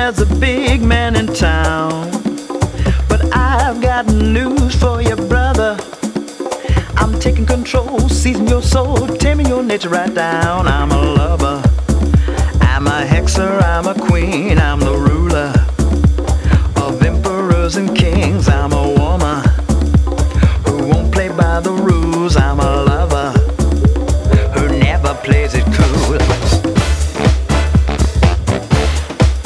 there's a big man in town. But I've got news for you, brother. I'm taking control, seizing your soul, taming your nature right down. I'm a lover, I'm a hexer, I'm a queen, I'm the